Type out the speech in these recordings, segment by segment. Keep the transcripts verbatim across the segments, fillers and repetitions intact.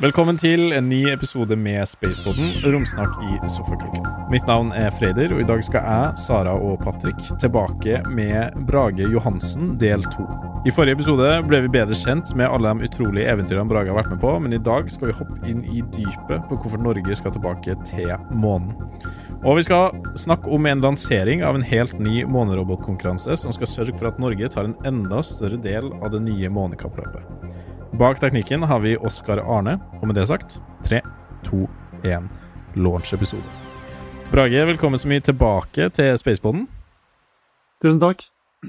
Velkommen til en ny episode med Spacepodden, Romsnakk i Sofakroken. Mitt navn er Freider, og i dag skal jeg, Sara og Patrick tilbake med Brage Johansen del to. I forrige episode ble vi bedre kjent med alle de utrolige eventyrene Brage har vært med på, men i dag skal vi hoppe inn i dypet på hvorfor Norge skal tilbake til månen. Og vi skal snakke om en lansering av en helt ny månerobotkonkurranse som skal sørge for at Norge tar en enda større del av det nye månekappløpet. Bak teknikken har vi Oskar Arne, og med det sagt, tre, to, en, launch-episode. Brage, velkommen så mye tilbake til Spacepodden. Tusen takk.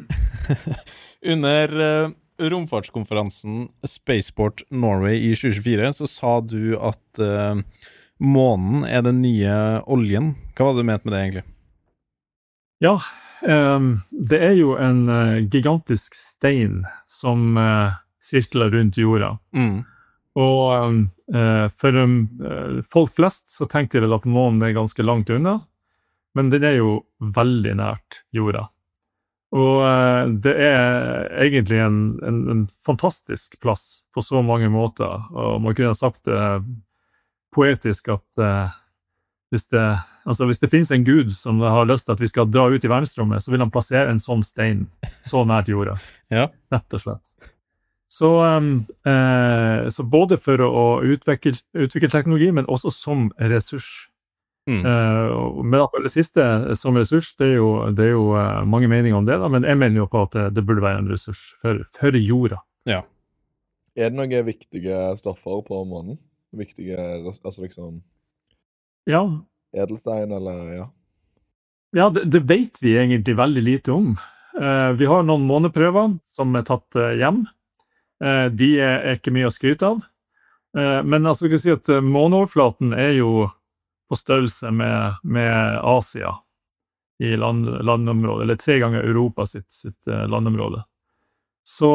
Under uh, romfartskonferansen Spaceport Norway i tjue tjuefire så sa du at uh, månen er den nye oljen. Hva var det du ment med det egentlig? Ja, um, det er jo en uh, gigantisk stein som... Uh, sirkler rundt jorda. Mm. Og um, uh, for um, uh, folk flest så tenkte jeg vel at månen er ganske langt unna, men den er jo veldig nært jorda. Og uh, det er egentlig en, en, en fantastisk plass på så mange måter, og man kunne ha sagt uh, poetisk at uh, hvis, det, altså hvis det finnes en gud som har lyst til at vi skal dra ut i verdensrommet, så vil han plassere en sånn stein så nært jorda. Ja. Rett og slett. Så, um, eh, så både for å utvikle, utvikle teknologi, men også som ressurs. Mm. Eh, men det siste som ressurs, det er jo, det er jo uh, mange meninger om det, da, men jeg mener jo på at det, det burde være en ressurs for, for jorda. Ja. Er det noen viktige stoffer på månen? Viktige, altså liksom... Ja. Edelstein, eller ja? Ja, det, det vet vi egentlig veldig lite om. Eh, vi har noen måneprøver som er tatt uh, hjem. De er ikke mye å skryte av, men altså, vi kan si at måneoverflaten er jo på størrelse med, med Asia i land, landområdet, eller tre ganger Europa sitt, sitt landområde. Så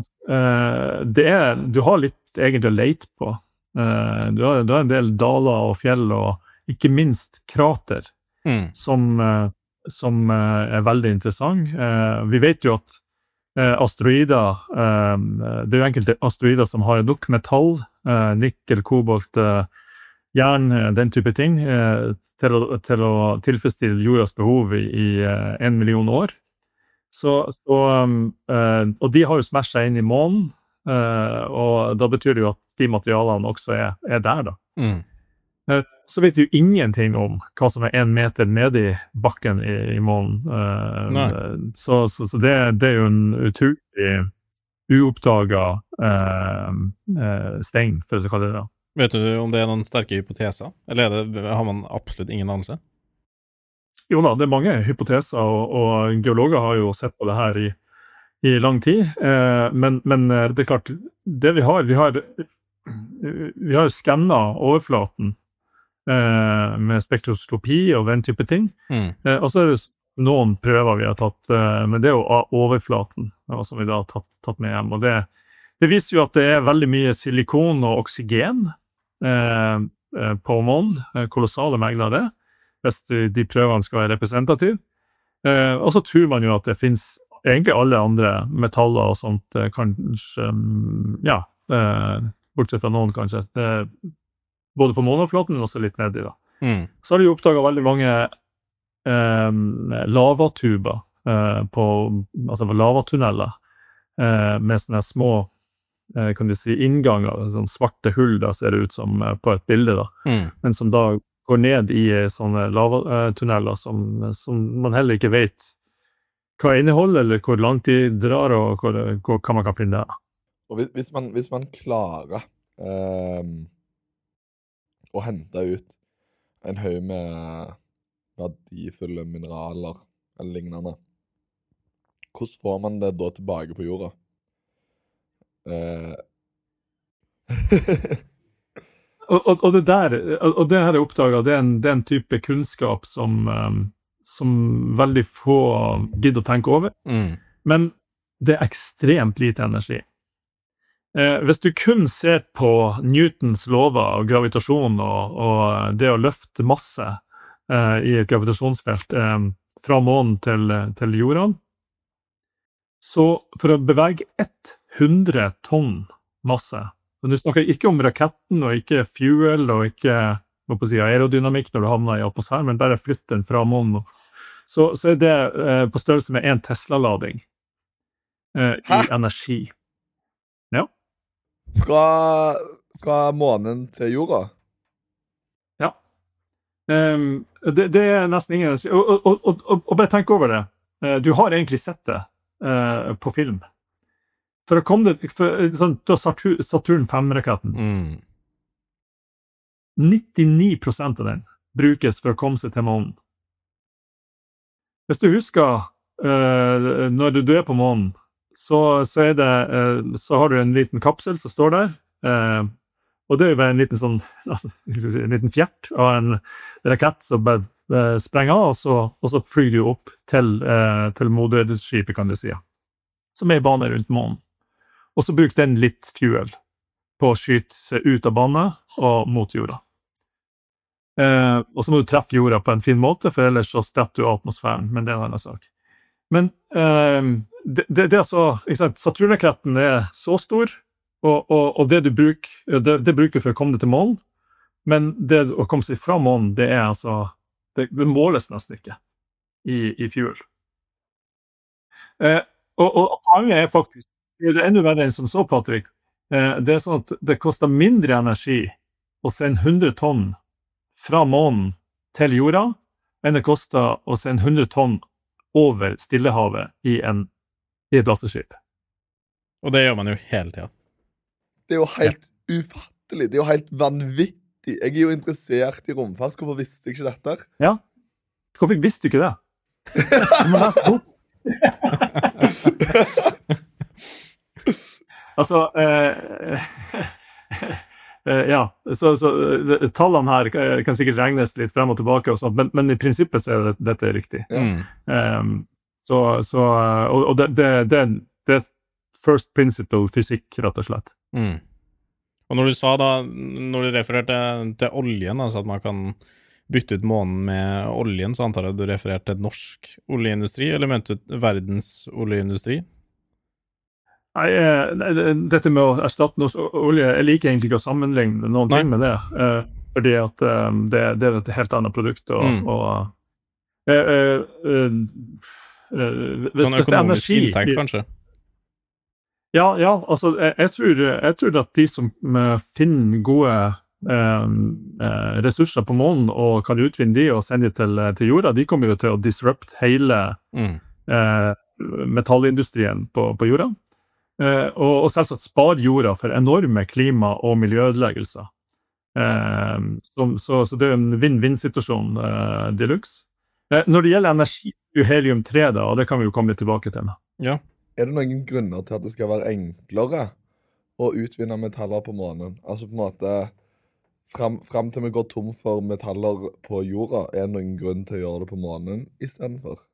det er, du har litt egentlig å lete på. Du har, du har en del daler og fjell, og ikke minst krater, Mm. som, som er veldig interessant. Vi vet jo at Eh, asteroider, eh, det er jo enkelte asteroider som har nok metall, eh, nikkel, kobolt, eh, jern, den type ting, eh, til, å, til å tilfredsstille jordas behov i, i eh, en million år. Så, så, eh, og de har jo smashet inn i månen, eh, og da betyr det jo at de materialene også er, er der da. Mm. Eh, så vet vi jo ingenting om hva som er en meter nede i bakken i, i månen. Uh, så så, så det, det er jo en utrolig uoppdaget uh, uh, stein, for å kalle det det. Vet du om det er noen sterke hypoteser? Eller er det, har man absolutt ingen anelse? Jo da, det er mange hypoteser, og, og geologer har jo sett på det her i, i lang tid. Uh, men, men det er klart, det vi har, vi har, vi har jo skannet overflaten, Uh, med spektroskopi og den type ting. Mm. Uh, og så er det noen prøver vi har tatt, uh, men det er jo av overflaten, uh, som vi da har tatt, tatt med hjem. Og det, det viser jo at det er veldig mye silikon og oksygen uh, uh, på månen, uh, kolossale mengder av det, hvis de, de prøvene skal være representative. Uh, og så tror man jo at det finnes egentlig alle andre metaller og sånt, uh, kanskje, um, ja, uh, bortsett fra noen kanskje, det både på måneoverflaten, men også litt nedi da. Mm. Så har de jo oppdaget veldig mange eh, lavatuber eh, på, altså på lavatunneler, eh, med sånne små, eh, kan du si, innganger, sånne svarte hull da, ser det ut som eh, på et bilde da, Mm. men som da går ned i sånne lavatunneler som, som man heller ikke vet hva inneholder, eller hvor langt de drar, og hvor, hvor, hva man kan finne der. Og hvis, hvis, man, hvis man klarer... Um og hente ut en haug med verdifulle mineraler eller lignende. Hvordan får man det da tilbake på jorda? Eh... og, og, og det der, og det her er oppdaget, det er en, det er en type kunnskap som, um, som veldig få gidder å tenke over, Mm. men det er ekstremt lite energi. Eh, hvis du kun ser på Newtons lover og gravitasjon og, og det å løfte masse eh, i et gravitasjonsfelt eh, fra månen til, til jorda, så for å bevege hundre tonn masse, Nå snakker jeg ikke om raketten, og ikke fuel, og ikke må på si, aerodynamikk når du havner i atmosfæren, men bare flytte den fra månen. Så, så er det eh, på størrelse med en Tesla-lading eh, i energi. Ja. Fra, fra månen til jorda? Ja. Um, det, det er nesten ingen energi. Og, og, og, og, og bare tenk over det. Uh, du har egentlig sett det uh, på film. For å komme det, for, sånn, da Saturn, Saturn fem-raketten, Mm. nittini prosent av den brukes for å komme seg til månen. Hvis du husker, uh, når du, du er på månen, så, så, er det, uh, så har du en liten kapsel som står der, uh, og det er jo bare en liten sånn, altså, en liten fjert av en rakett som bare uh, sprenger av, og så, og så flyr du opp til, uh, til moderskipet, kan du si, som er i bane rundt månen. Og så bruk den litt fuel på å skyte seg ut av bane og mot jorda. Eh, og så må du treffe jorda på en fin måte, for ellers så stretter du atmosfæren, men det er en annen sak. Men eh, det, det, det er altså, ikke sant, Saturn-raketten er så stor, og, og, og det du bruker, det, det bruker for å komme deg til månen, men det å komme seg fra månen, det er altså, det, det måles nesten ikke i, i fuel. Eh, og, og poenget er faktisk, det er enda verre enn som så, Patrick. Det er sånn at det koster mindre energi å sende hundre tonn fra månen til jorda, enn det koster å sende hundre tonn over Stillehavet i, en, i et lasteskip. Og det gjør man jo hele tiden. Det er jo helt ja. ufattelig. Det er jo helt vanvittig. Jeg er jo interessert i romfart. Hvorfor visste jeg ikke dette? Ja. Hvorfor visste du ikke det? Du må lese bok. Altså, eh, eh, ja, så, så eh, tallene her kan sikkert regnes litt frem og tilbake, og sånt, men, men i prinsippet så er det, dette er riktig. Mm. Um, så, så, og, og det, det, det, det er first principle fysikk, rett og slett. Mm. Og når du sa da, når du refererte til oljen, altså at man kan bytte ut månen med oljen, så antar jeg at du refererte til norsk oljeindustri, eller mente du verdens oljeindustri? Nei, dette med å erstatte norsk olje, jeg liker egentlig ikke å sammenligne noen Nei. ting med det, eh, fordi at eh, det, det er et helt annet produkt, og, mm. og eh, eh, eh, hvis, sånn økonomisk inntekt, kanskje? Ja, ja, altså, jeg, jeg, tror, jeg tror at de som finner gode eh, ressurser på månen, og kan utvinne de og sende de til, til jorda, de kommer jo til å disrupt hele mm. eh, metallindustrien på, på jorda. Uh, og, og selvsagt spare jorda for enorme klima- og miljøødeleggelser. Uh, så, så, så det er en vinn-vinn-situasjon uh, deluxe. Uh, når det gjelder energi og helium tre, da, og det kan vi jo komme litt tilbake til. Ja. Er det noen grunner til at det skal være enklere å utvinne metaller på månen? Altså på en måte, fram, fram til vi går tom for metaller på jorda, er det noen grunn til å gjøre det på månen i stedet for?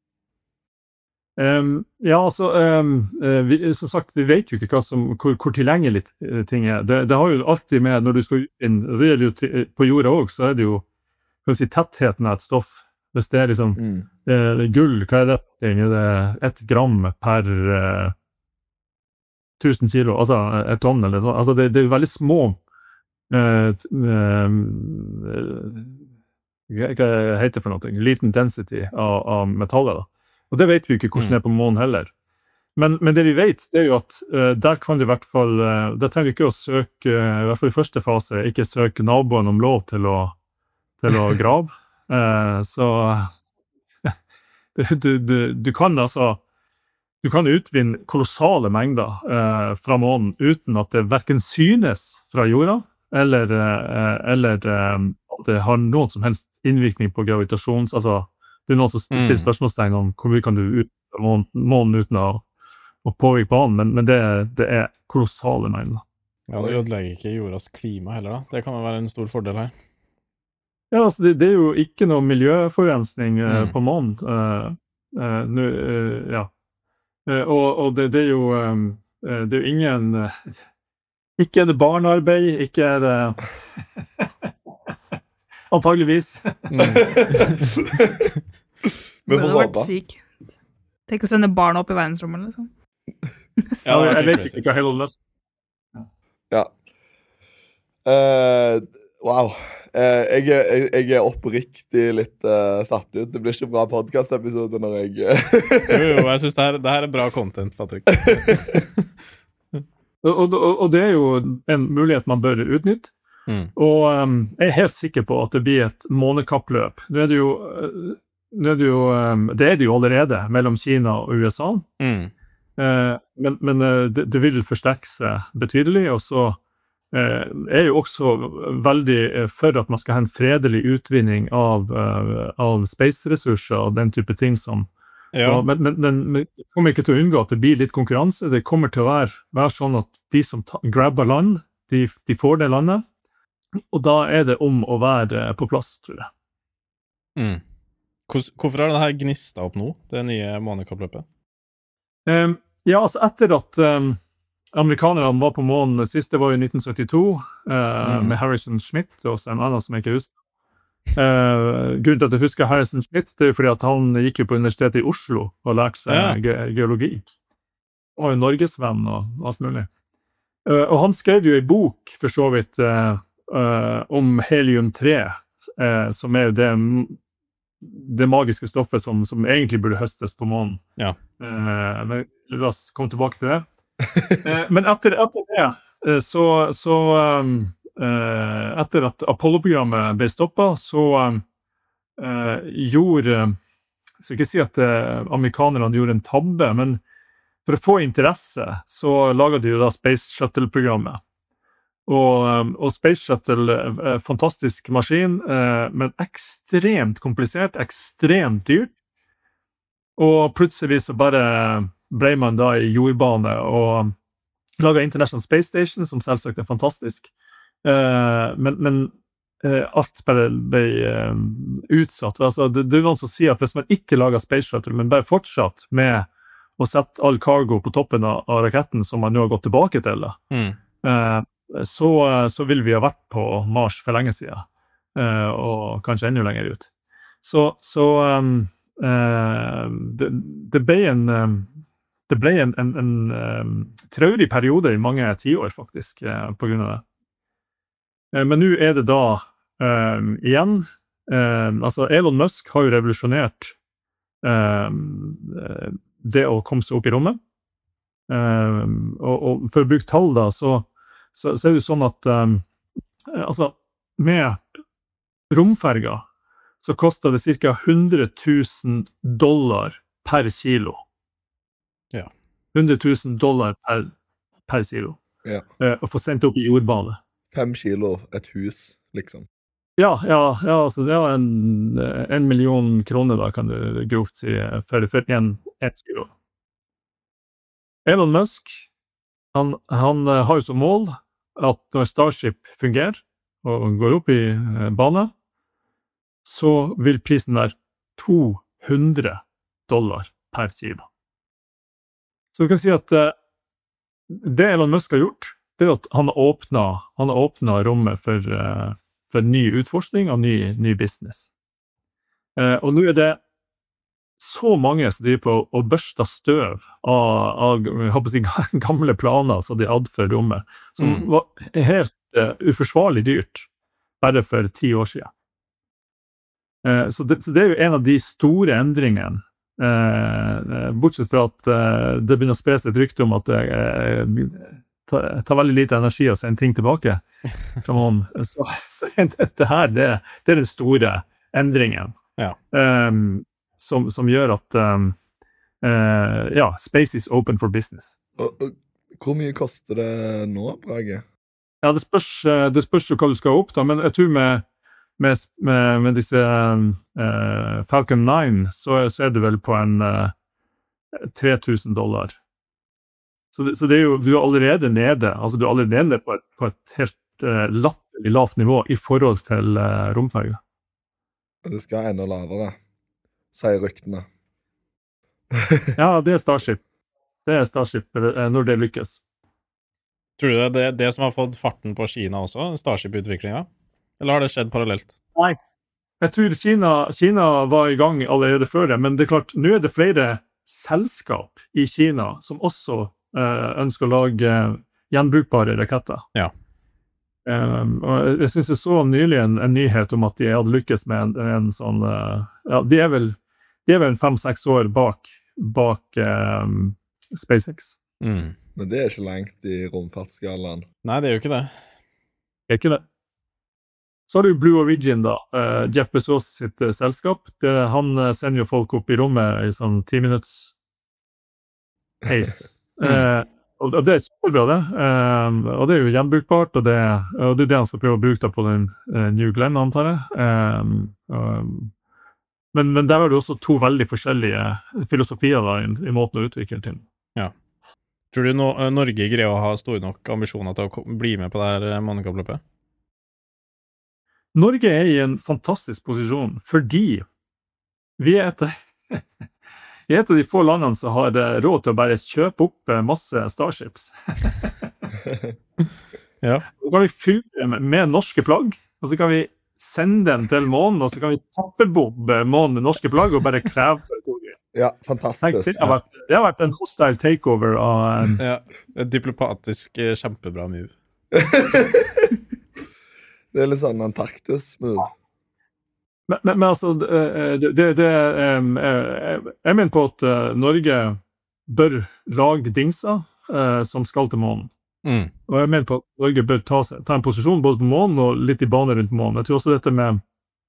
Um, ja, altså, um, uh, vi, som sagt, vi vet jo ikke hva som, hvor, hvor tilgjengelig ting er. Det, det har jo alltid med, når du skal inn, det er jo til, på jorda også, så er det jo, kan du si, tettheten av et stoff. Hvis det er liksom mm. uh, gull, hva er det? Er det ett gram per uh, tusen kilo, altså et tonn eller sånn. Altså, det, det er jo veldig små uh, uh, hva heter det for noe? Liten density av, av metaller, da. Og det vet vi ikke hvordan det er på månen heller. Men, men det vi vet, det er jo at uh, der kan du i hvert fall, uh, der trenger du ikke å søke, uh, i hvert fall i første fase, ikke søke naboen om lov til å, til å grave. Uh, så du, du, du kan altså, du kan utvinne kolossale mengder uh, fra månen uten at det hverken synes fra jorda, eller, uh, eller um, det har noen som helst innvirkning på gravitasjons, altså det er noen som stiller mm. spørsmålstegn om hvor mye kan du ut månen, månen uten å, å påvirke på den, men, men det, det er kolossale mengder. Ja, det ødelegger ikke jordas klima heller da. Det kan være en stor fordel her. Ja, altså det, det er jo ikke noe miljøforurensning uh, mm. på månen. Uh, uh, nu, uh, ja. Uh, og, og det, det er jo um, uh, det er jo ingen uh, ikke er det barnearbeid, ikke er det antageligvis. mm. Men det har vært syk. Tenk å sende barn opp i verdensrommet, liksom. Ja, jeg, jeg vet ikke hva hele løs. Ja, Uh, wow. Uh, jeg, jeg, jeg er oppriktig litt uh, satt ut. Det blir ikke bra podcast-episode når jeg... jo, jo, jeg synes det her, det her er bra content, Patrick. og, og, og det er jo en mulighet man bør utnytte. Mm. Og um, jeg er helt sikker på at det blir et månekappløp. Nå er det jo, nå er det, jo um, det er det jo allerede mellom Kina og U S A. Mm. Uh, men men uh, det, det vil forsterke seg betydelig, og så uh, er jo også veldig uh, for at man skal ha en fredelig utvinning av, uh, av space-ressurser og den type ting som ja. så, men, men, men, men det kommer ikke til å unngå at det blir litt konkurranse. Det kommer til å være, være sånn at de som ta, grabber land, de, de får det landet, og da er det om å være på plass, tror jeg. Mm. Hvor, hvorfor har det her gnistet opp nå, det nye månekappløpet? Um, Ja, altså etter at um, amerikanerne var på månen, siste var i nitten syttito, uh, mm. med Harrison Schmitt og en annen som jeg ikke husker. Uh, grunnen til at jeg husker Harrison Schmitt, det er fordi at han gikk jo på universitetet i Oslo og lærte seg ja. ge geologi. Han var jo norgesvenn og alt mulig. Uh, og han skrev jo en bok, for så vidt, uh, uh, om helium tre, uh, som er jo det det magiske stoffet som, som egentlig burde høstes på månen. Ja. Eh, men la oss komme tilbake til det. eh, men etter, etter det, eh, så, så um, eh, etter at Apollo-programmet ble stoppet, så eh, gjorde, jeg skal ikke si at eh, amerikanerne gjorde en tabbe, men for å få interesse, så laget de jo da Space Shuttle-programmet. Og, og Space Shuttle, eh, fantastisk maskin, eh, men ekstremt komplisert, ekstremt dyrt. Og plutselig så bare ble man da i jordbane og laget International Space Station, som selvsagt er fantastisk. Eh, men men eh, alt bare ble eh, utsatt. Altså, det, det er noen som sier at hvis man ikke lager Space Shuttle, men bare fortsatt med å sette all cargo på toppen av, av raketten, som man nå har gått tilbake til, da. Mm. Eh, Så, så vil vi ha vært på Mars for lenge siden, uh, og kanskje enda lenger ut. Så, så um, uh, det, det ble en, um, det ble en, en, en um, traurig periode i mange tiår, faktisk, uh, på grunn av det. Uh, men nå er det da um, igjen, um, altså Elon Musk har jo revolusjonert um, det å komme seg opp i rommet. Um, og, og for å bruke tall da, så Så, så er det jo sånn at um, altså, med romferger så koster det cirka hundre tusen dollar per kilo. Ja. hundre tusen dollar per, per kilo. Ja. Uh, å få sendt opp i jordbane. Fem kilo et hus, liksom. Ja, ja, ja altså, det er en, en million kroner da, kan du grovt si, for, for en, et kilo. Elon Musk, han, han har jo som mål at når Starship fungerer og går opp i bane, så vil prisen være to hundre dollar per kilo. Så du kan si at uh, det Elon Musk har gjort, det er at han har åpnet, han har åpnet rommet for, uh, for ny utforskning og ny, ny business. Uh, og nå er det så mange som driver på å børste støv av, av jeg håper å si, gamle planer som de hadde for rommet, som mm. var helt uh, uforsvarlig dyrt bare for ti år siden. Uh, så, det, så det er jo en av de store endringene, uh, bortsett fra at uh, det begynner å spre seg et rykte om at det uh, tar, tar veldig lite energi å sende ting tilbake fra månen. Så, så dette her, det, det er den store endringen. Ja. Um, Som, som gjør at um, uh, ja, space is open for business. Og, og, hvor mye koster det nå, Brage? Ja, det spørs, det spørs jo hva du skal opp da, men jeg tror med, med, med, med disse uh, Falcon nine, så, så er det vel på en uh, tre tusen dollar. Så, det, så det er jo, du er allerede nede, altså du er allerede nede på et, på et helt uh, latterlig lavt nivå i forhold til uh, romferger. Det skal enda lavere, sier ryktene. Ja, det er Starship. Det er Starship når det lykkes. Tror du det er det som har fått farten på Kina også, Starship-utviklingen? Eller har det skjedd parallelt? Nei. Jeg tror Kina, Kina var i gang allerede før det, men det er klart, nå er det flere selskap i Kina som også uh, ønsker å lage gjenbrukbare raketter. Ja. Um, og jeg synes jeg så nylig en, en nyhet om at de hadde lykkes med en, en sånn, uh, ja, de er vel, de er vel fem-seks år bak, bak um, SpaceX. Mm. Men det er ikke langt i romfartsskalaen. Nei, det er jo ikke det. Det er ikke det. Så har du Blue Origin da, uh, Jeff Bezos sitt uh, selskap. Det, han uh, sender jo folk opp i rommet i sånn ti minutts pace. Mm. Uh, og det er superbra det, um, og det er jo gjenbrukbart, og det, og det er det han skal prøve å bruke da på den uh, New Glenn, antar jeg. Um, um, men, men der er det også to veldig forskjellige filosofier da, i, i måten å utvikle til. Ja. Tror du no Norge greier å ha store nok ambisjoner til å bli med på det her månekappløpet? Norge er i en fantastisk posisjon, fordi vi er et Vi er et av de få landene som har råd til å bare kjøpe opp masse Starships. Ja. Så kan vi fylle dem med norske flagg, og så kan vi sende dem til månen, og så kan vi tappebombe månen med norske flagg og bare kreve territoriet. Ja, fantastisk. Tenk, det, har vært, det har vært en hostile takeover av en... Ja, et diplomatisk kjempebra move. Det er litt sånn Antarktis-move. Men, men, men altså, det, det, det um, jeg mener på at uh, Norge bør lage dingser uh, som skal til månen. Mm. Og jeg mener på at Norge bør ta, seg, ta en posisjon både på månen og litt i bane rundt månen. Jeg tror også dette med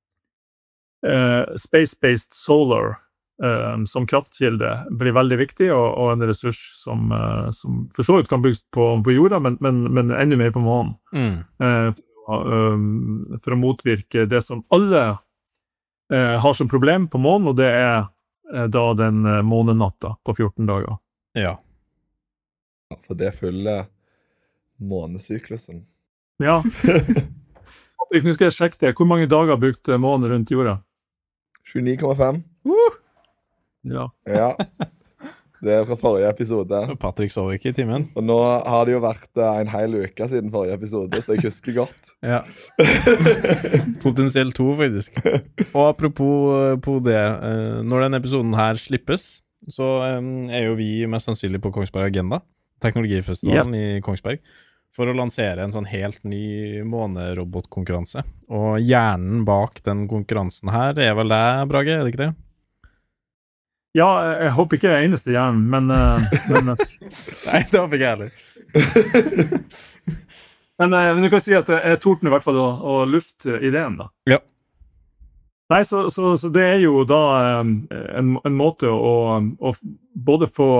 uh, space-based solar uh, som kraftkilde blir veldig viktig, og, og en ressurs som, uh, som for så vidt kan brukes på, på jorda, men, men, men enda mer på månen. Mm. Uh, for, um, for å motvirke det som alle Uh, har som problem på månen, og det er uh, da den uh, månenatta på fjorten dager. Ja. Ja, for det følger månesyklusen. Ja. Nå skal jeg sjekke det. Hvor mange dager brukte månen rundt jorda? tjueni komma fem. Uh! Ja. Ja. Det er fra forrige episode. Patrick sov ikke i timen. Og nå har det jo vært en hel uke siden forrige episode, så jeg husker godt. Ja. Potensielt to, faktisk. Og apropos på det, når denne episoden her slippes, så er jo vi mest sannsynlig på Kongsberg Agenda, teknologifestivalen yes. i Kongsberg, for å lansere en sånn helt ny månerobotkonkurranse. Og hjernen bak den konkurransen her er vel det, Brage, er det ikke det? Ja, jeg håper ikke jeg er eneste hjernen, men... Uh, men Nei, det håper ikke jeg heller. men, uh, men du kan si at jeg torden i hvert fall å, å lufte ideen, da. Ja. Nei, så, så, så det er jo da um, en, en måte å, å både få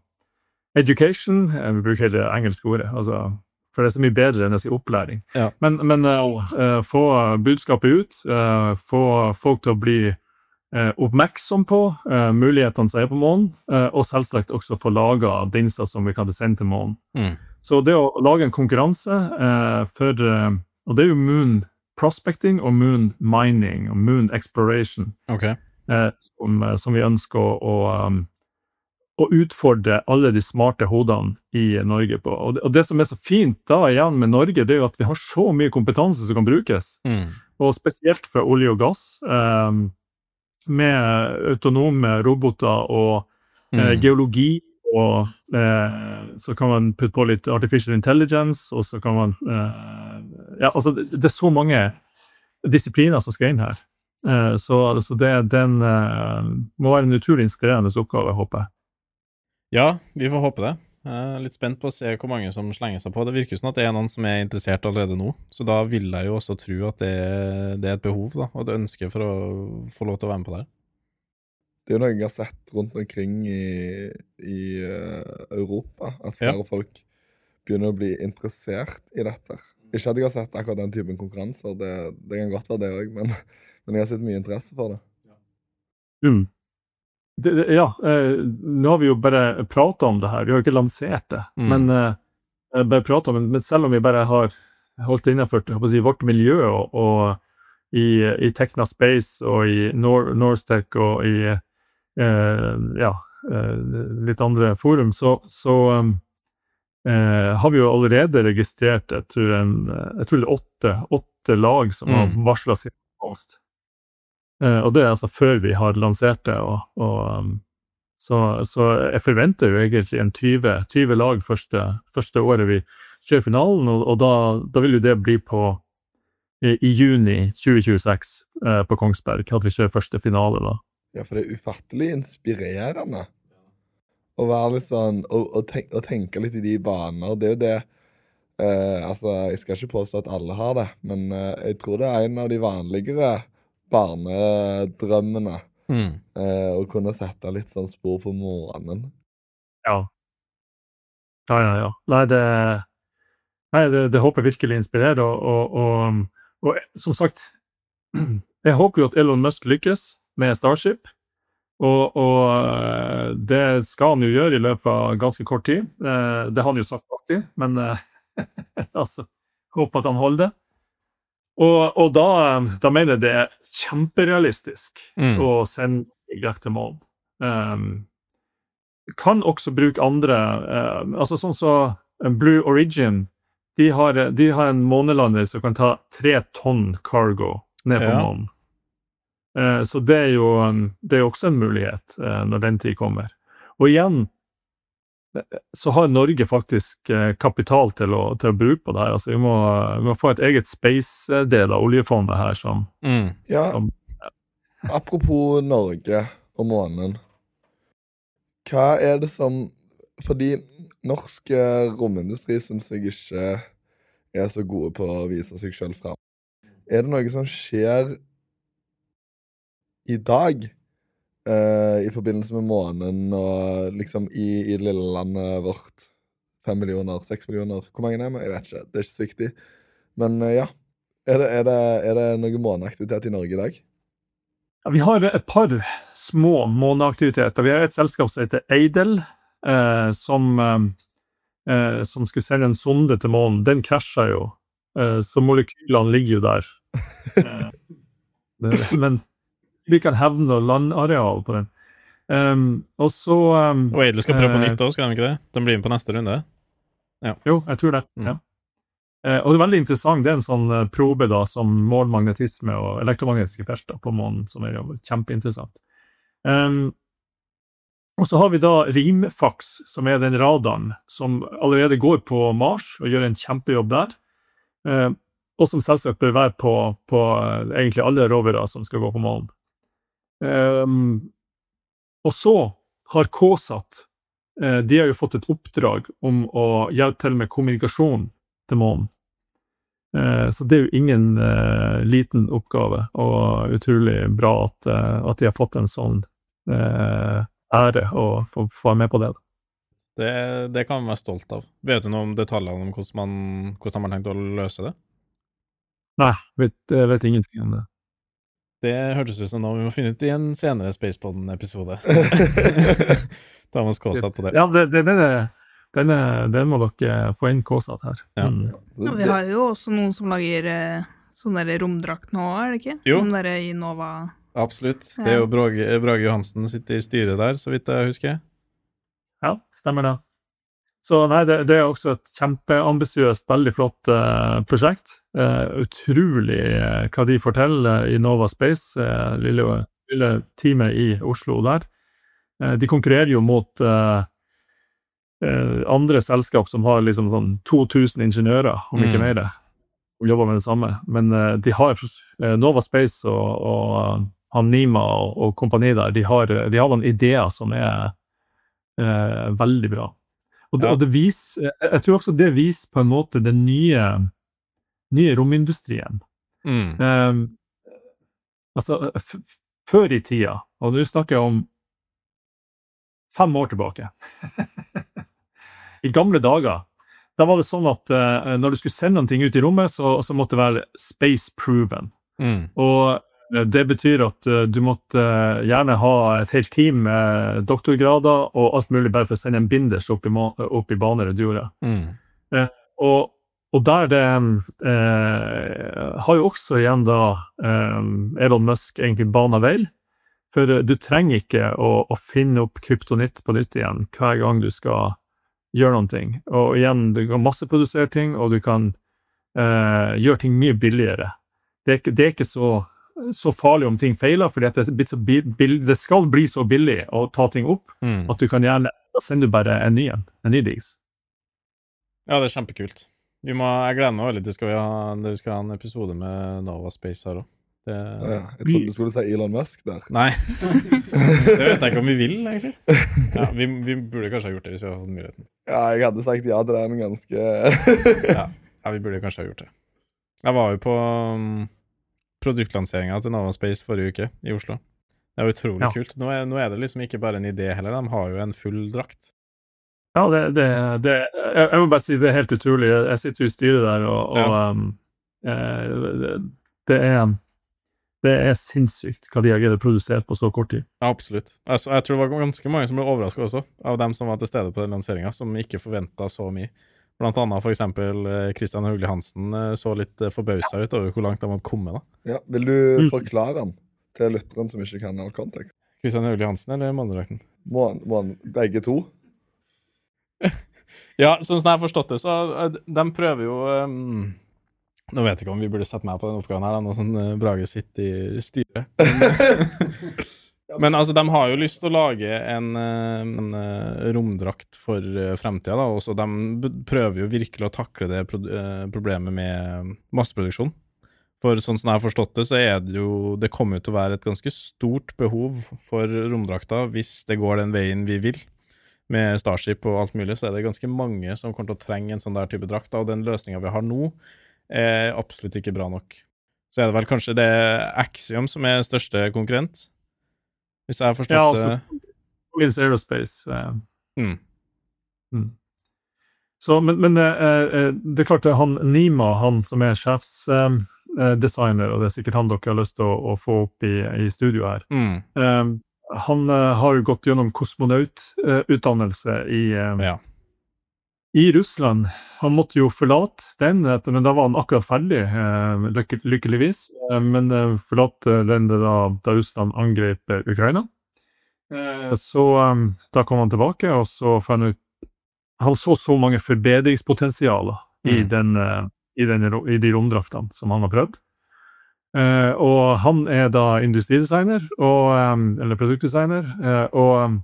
education, vi bruker det engelske ordet, altså, for det er så mye bedre enn å si opplæring, ja. men, men uh, uh, få budskapet ut, uh, få folk til å bli Uh, oppmerksom på uh, mulighetene som er på månen, uh, og selvsagt også få laget dingser som vi kan sende til månen. Mm. Så det å lage en konkurranse uh, for, uh, og det er jo moon prospecting og moon mining og moon exploration, okay. uh, som, uh, som vi ønsker å, å, um, å utfordre alle de smarte hodene i Norge på. Og det, og det som er så fint da igjen med Norge, det er jo at vi har så mye kompetanse som kan brukes, mm. og spesielt fra olje og gass, um, med autonome roboter og mm. eh, geologi, og eh, så kan man putte på litt artificial intelligence, og så kan man eh, ja, altså det, det er så mange disipliner som skal inn her. Eh, så, så det den eh, må være en utrolig inspirerende oppgave, håper jeg. Ja, vi får håpe det. Jeg er litt spent på å se hvor mange som slenger seg på. Det virker sånn at det er noen som er interessert allerede nå, så da vil jeg jo også tro at det, det er et behov da, og et ønske for å få lov til å være med på det. Det er jo noe jeg har sett rundt omkring i, i uh, Europa, at flere ja. folk begynner å bli interessert i dette. Ikke at jeg har sett akkurat den typen konkurranser, det, det kan godt være det også, men, men jeg har sett mye interesse for det. Mm. Det, det, ja, eh, nå har vi jo bare pratet om det her, vi har jo ikke lansert det, mm. men eh, bare pratet om det, men selv om vi bare har holdt innenfor jeg håper å si, vårt miljø, og, og i, i Tekna Space, og i Nor Norstech, og i eh, ja, eh, litt andre forum, så, så eh, har vi jo allerede registrert, jeg tror, en, jeg tror det er åtte, åtte lag som mm. har varslet sin ankomst. Uh, og det er altså før vi har lansert det, og, og, um, så, så jeg forventer jo egentlig en tyve, tyve lag første, første året vi kjøre finalen, og, og da, da vil jo det bli på i, i juni tjue tjueseks eh, på Kongsberg, at vi kjører første finale da. Ja, for det er ufattelig inspirerende å være litt sånn, og, og, tenk, og tenke litt i de baner. Det er jo det, eh, altså, jeg skal ikke påstå at alle har det, men eh, jeg tror det er en av de vanligere barnedrømmene, Mm. eh, å kunne sette litt sånn spor på månen. Ja. Ja, ja, ja. Nei, det, nei, det, det håper jeg virkelig inspirerer, og, og, og, og som sagt, jeg håper jo at Elon Musk lykkes med Starship, og, og det skal han jo gjøre i løpet av ganske kort tid. Det har han jo sagt alltid, men altså, håper at han holder det. Og, og da, da mener jeg det er kjemperealistisk Mm. å sende direkte til månen. Um, kan også bruke andre, uh, altså sånn så Blue Origin, de har, de har en månelander som kan ta tre tonn cargo ned på Ja. månen. Uh, så det er jo um, det er også en mulighet uh, når den tid kommer. Og igjen, så har Norge faktisk uh, kapital til å, til å bruke på det her. Altså, vi må, vi må få et eget space-del av oljefondet her som, Mm. Ja, som apropos Norge og månen. Hva er det som, fordi norsk eh, romindustri synes jeg ikke er så gode på å vise seg selv frem. Er det noe som skjer i dag eh, i forbindelse med månen og liksom i, i lille landet vårt? Fem millioner, seks millioner, hvor mange er det? Jeg vet ikke, det er ikke så viktig. Men eh, ja, er det, er, det, er det noe måneaktivitet i Norge i dag? Ja, vi har et par små måneaktiviteter. Vi har et selskap som heter Eidel, eh, som, eh, som skulle sende en sonde til månen. Den krasjet jo, eh, så molekylene ligger jo der. Eh, det, men vi kan hevne landareal på den. Um, og så... Um, Og Eidel skal prøve på eh, nytt også, skal de ikke det? De blir med på neste runde. Jo, jeg tror det, Mm. ja. Eh, og det er veldig interessant, det er en sånn eh, probe da, som måler magnetisme og elektromagnetiske felter på månen, som er jo kjempeinteressant. Um, og så har vi da Rimfax, som er den radaren som allerede går på Mars og gjør en kjempejobb der, eh, og som selvsagt bør være på, på eh, egentlig alle rovere som skal gå på månen. Um, og så har KSAT, eh, de har jo fått et oppdrag om å hjelpe til med kommunikasjon til månen. Eh, så det er jo ingen eh, liten oppgave, og utrolig bra at, eh, at de har fått en sånn eh, ære å få få være med på det. Det, det kan man være stolt av. Vet du noe om detaljene om hvordan, man, hvordan de har tenkt å løse det? Nei, vet, jeg vet ingenting om det. Det hørtes ut som noe vi må finne ut i en senere Spacepodden-episode. Da må vi skåse på det. Ja, det, det, det, denne, den må dere få inn KSAT her. Ja. Mm. Og vi har jo også noen som lager eh, sånn der romdrakt nå, er det ikke? Jo. Noen der i Nova. Absolutt. Det er jo Brage, Brage Johansen sitter i styret der, så vidt jeg husker. Ja, stemmer det. Så nei, det, det er også et kjempeambisiøst, veldig flott uh, prosjekt. Uh, utrolig uh, hva de forteller i Nova Space, uh, lille, lille teamet i Oslo der. Uh, de konkurrerer jo mot uh, uh, andre selskap som har liksom sånn to tusen ingeniører, om ikke Mm. mer, som jobber med det samme. Men uh, de har uh, Nova Space og, og uh, han Nima og, og kompani der, de har, de har noen ideer som er uh, veldig bra. Og det, Ja. og det viser, jeg tror også det viser på en måte den nye, nye romindustrien. Mm. Um, altså, f f før i tida, og nå snakker jeg om fem år tilbake, i gamle dager, da var det sånn at uh, når du skulle sende noen ting ut i rommet, så, så måtte det være space-proven. Mm. Og det betyr at uh, du måtte uh, gjerne ha et helt team med doktorgrader og alt mulig bare for å sende en binders opp i, opp i baner og jorda. Mm. Uh, og, og der det uh, har jo også igjen da um, Elon Musk egentlig bana vei, for uh, du trenger ikke å, å finne opp kryptonitt på nytt igjen hver gang du skal gjøre noen ting. Og igjen, du kan masseprodusere ting, og du kan uh, gjøre ting mye billigere. Det er ikke, det er ikke så så farlig om ting feiler, fordi at det, er så billig, det skal bli så billig å ta ting opp, Mm. at du kan gjerne, da sender du bare en ny en, en ny digs. Ja, det er kjempekult. Vi må, jeg gleder meg veldig til skal vi ha, vi skal ha en episode med Nova Space her også. Det... Ja, jeg trodde du skulle si Elon Musk der. Nei, det vet jeg ikke om vi vil, egentlig. Ja, vi, vi burde kanskje ha gjort det hvis vi hadde fått muligheten. Ja, jeg hadde sagt ja til det, men ganske... ja. ja, vi burde kanskje ha gjort det. Jeg var jo på um, produktlanseringen til Nova Space forrige uke i Oslo. Det er jo utrolig ja. kult. Nå er, nå er det liksom ikke bare en idé heller, de har jo en full drakt. Ja, det, det, det jeg, jeg må bare si det er helt utrolig. Jeg sitter jo i styret der, og, og ja. um, det, det er det er sinnssykt hva de har greid å produsere på så kort tid. Ja, absolutt. Altså, jeg tror det var ganske mange som ble overrasket også, av dem som var til stede på den lanseringen, som ikke forventet så mye. Blant annet for eksempel Christian Hauglie Hansen så litt forbauset ut over hvor langt de hadde kommet da. Ja, vil du forklare den til lytteren som ikke kan all kontekst? Christian Hauglie Hansen eller månedrakten? Må, må begge to? Ja, sånn som jeg har forstått det, så de prøver jo... Um, nå vet jeg ikke om vi burde sette meg på den oppgaven her, da, nå sånn uh, Brage sitter i styret. Men altså, de har jo lyst til å lage en, en uh, romdrakt for uh, fremtiden, da, og så de prøver jo virkelig å takle det pro uh, problemet med masseproduksjon. For sånn som jeg har forstått det, så er det jo, det kommer jo til å være et ganske stort behov for romdrakter hvis det går den veien vi vil. Med Starship og alt mulig, så er det ganske mange som kommer til å trenge en sånn der type drakt, og den løsningen vi har nå er absolutt ikke bra nok. Så er det vel kanskje det Axiom som er største konkurrent, hvis jeg har forstått det. Ja, altså Wheels Aerospace. Uh, mm. Mm. Så, men, men uh, det er klart det er han Nima, han som er sjefs... Uh, designer, og det er sikkert han dere har lyst til å, å få opp i, i studio her. Mm. Um, han uh, har jo gått gjennom kosmonaututdannelse uh, i, uh, ja. i Russland. Han måtte jo forlate den, men da var han akkurat ferdig, uh, lykke, lykkeligvis. Uh, men uh, forlate den da, da Russland angrep Ukraina. Uh, så um, da kom han tilbake, og så fant han ut han så så mange forbedringspotensialer mm. i den uh, I, den, i de romdraktene som han har prøvd. Uh, og han er da industridesigner, og, um, eller produktdesigner, uh, og,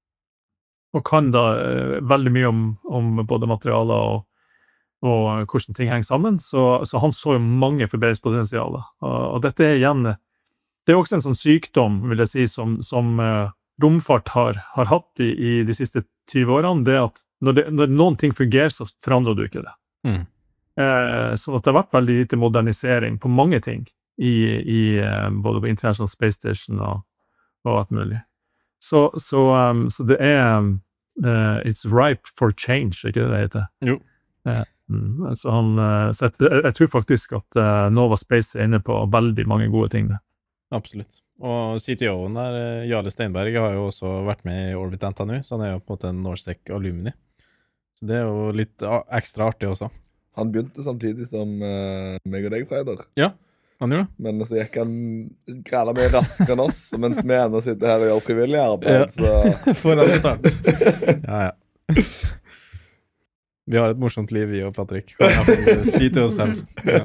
og kan da uh, veldig mye om, om både materialer og, og hvordan ting henger sammen, så, så han så jo mange forbedringspotensialer. Uh, og dette er igjen, det er også en sånn sykdom, vil jeg si, som, som uh, romfart har, har hatt i, i de siste tyve årene, det at når, det, når noen ting fungerer, så forandrer du ikke det. Mm. Eh, sånn at det har vært veldig lite modernisering på mange ting i, i eh, både på International Space Station og, og alt mulig. Så, så, um, så det er uh, it's ripe for change, ikke det det heter? Jo. Eh, mm, så han, uh, så jeg, jeg tror faktisk at uh, Nova Space er inne på veldig mange gode ting der. Absolutt. Og C T O-en der, Jarle Steinberg, har jo også vært med i Orbit N T N U, så han er jo på en måte en Norsec alumni. Så det er jo litt ekstra artig også. Han begynte samtidig som uh, meg og deg, Freider. Ja, han gjorde det. Men så gikk han grella mye raskere enn oss, og mens vi ennå sitter her og gjør frivillig arbeid, ja. så... For han betalt. Ja, ja. Vi har et morsomt liv, vi og Patrick. Kan jeg få si til oss selv. Ja.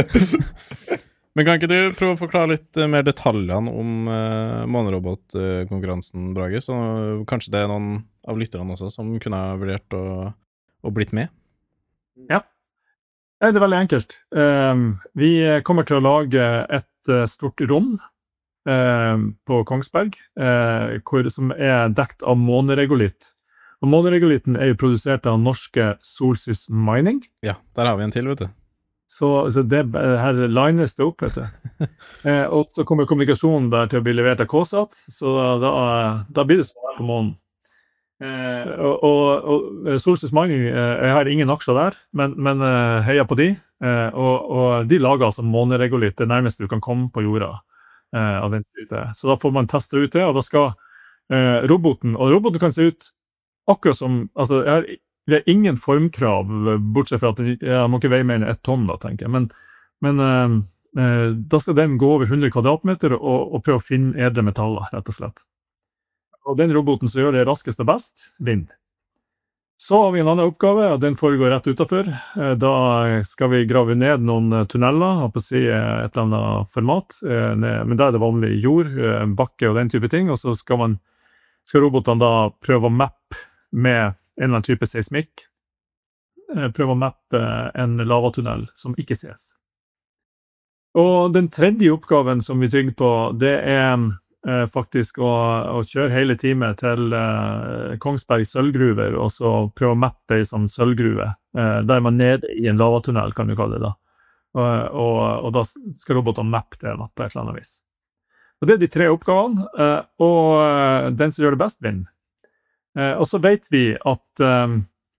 Men kan ikke du prøve å forklare litt mer detaljene om uh, månerobotkonkurransen, Brage? Så kanskje det er noen av lytterne også som kunne ha vurdert å, å blitt med? Ja. Det er veldig enkelt. Um, vi kommer til å lage et uh, stort rom uh, på Kongsberg, uh, hvor, som er dekt av måneregolitt. Og måneregolitten er jo produsert av norske Solsys Mining. Ja, der har vi en til, vet du. Så, så det, her lines det opp, vet du. uh, og så kommer kommunikasjonen der til å bli levert av KSAT, så da, da blir det sånn her på månen. Eh, og, og, og Solsys Mining, eh, jeg har ingen aksjer der, men, men eh, heier på de, eh, og, og de lager altså måneregolitt, det nærmeste du kan komme på jorda eh, av den type. Så da får man teste ut det, og da skal eh, roboten, og roboten kan se ut akkurat som, altså jeg har, det er ingen formkrav, bortsett fra at jeg må ikke veie mer enn ett tonn da, tenker jeg, men, men eh, eh, da skal den gå over hundre kvadratmeter og, og prøve å finne edle metaller, rett og slett. Og den roboten som gjør det raskest og best, vinner. Så har vi en annen oppgave, og den foregår rett utenfor. Da skal vi grave ned noen tunneler, og på å si et eller annet format. Men da er det vanlig jord, bakke og den type ting, og så skal, man, skal robotene da prøve å mappe med en eller annen type seismikk prøve å mappe en lavatunnel som ikke ses. Og den tredje oppgaven som vi tygger på, det er eh, faktisk å, å kjøre hele teamet til eh, Kongsberg sølvgruver, og så prøve å mappe det som sølvgruve. Eh, der man nede i en lavatunnel, kan vi kalle det da. Og, og, og da skal robotene mappe det på et eller annet vis. Og det er de tre oppgavene, eh, og den som gjør det best vinner. Eh, og så vet vi at eh,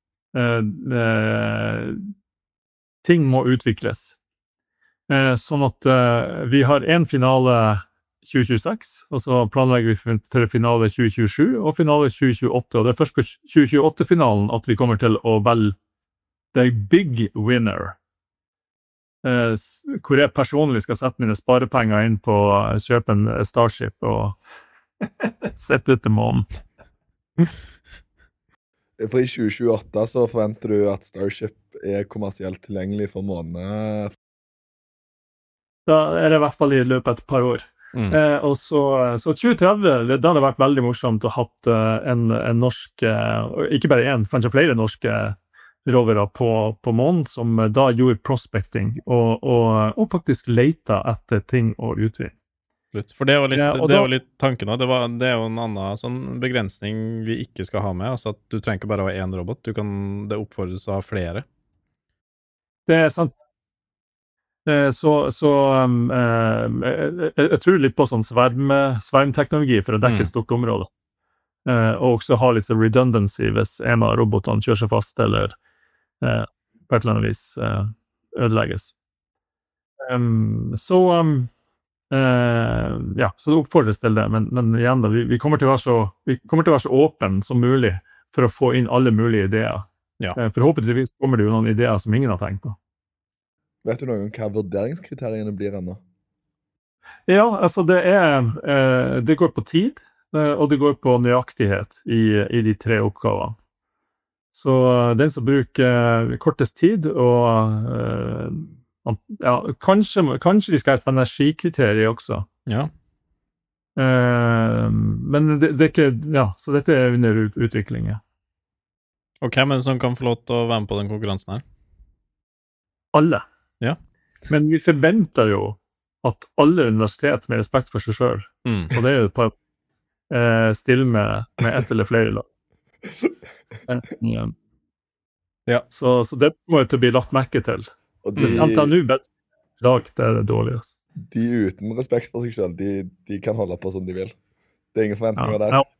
eh, ting må utvikles. Eh, sånn at eh, vi har en finale tjue tjueseks, og så planlegger vi for finale tjue tjuesju og finale tjue tjueåtte, og det er først på tjue tjueåtte-finalen at vi kommer til å velge the big winner, eh, hvor jeg personlig skal sette mine sparepenger inn på å kjøpe en Starship og sette ut til månen. For i tjue tjueåtte så forventer du at Starship er kommersielt tilgjengelig for måneder. Da er det i hvert fall i løpet av et par år. Mm. Eh, og så, så tjue tretti, det, da har det vært veldig morsomt å ha hatt uh, en, en norsk, uh, ikke bare en, kanskje flere norske rovere på, på månen, som uh, da gjorde prospecting, og, og, og faktisk leita etter ting å utvinne. For det er jo litt, ja, det da, er jo litt tanken, det, var, det er jo en annen sånn begrensning vi ikke skal ha med, altså at du trenger ikke bare å ha en robot, du kan, det oppfordres å ha flere. Det er sant. Så, så um, jeg, jeg tror litt på sånn sverm, svermteknologi for å dekke et stort område. Uh, og også ha litt så redundancy hvis en av robotene kjører seg fast eller uh, på et eller annet vis uh, ødelegges. Um, så, um, uh, ja, så det oppfordres til det, men, men igjen da, vi, vi, kommer til å være så, vi kommer til å være så åpen som mulig for å få inn alle mulige ideer. Ja. Uh, forhåpentligvis kommer det jo noen ideer som ingen har tenkt på. Vet du noen hva vurderingskriteriene blir ennå? Ja, altså det er, eh, det går på tid, eh, og det går på nøyaktighet i, i de tre oppgavene. Så den som bruker kortest tid, og eh, ja, kanskje, kanskje de skal ha et energikriterium også. Ja. Eh, men det, det er ikke, ja, så dette er under utvikling. Og hvem er det som kan få lov til å være med på den konkurransen her? Alle. Ja. Men vi forventer jo at alle universitet med respekt for seg selv, mm. og det er jo på eh, stille med, med ett eller flere lag. ja. Ja. Så, så det må jo til å bli lagt merke til. Og de, Hvis N T N U bet lag, det er det dårligste. De uten respekt for seg selv, de, de kan holde på som de vil. Det er ingen forventninger ja. der. Ja.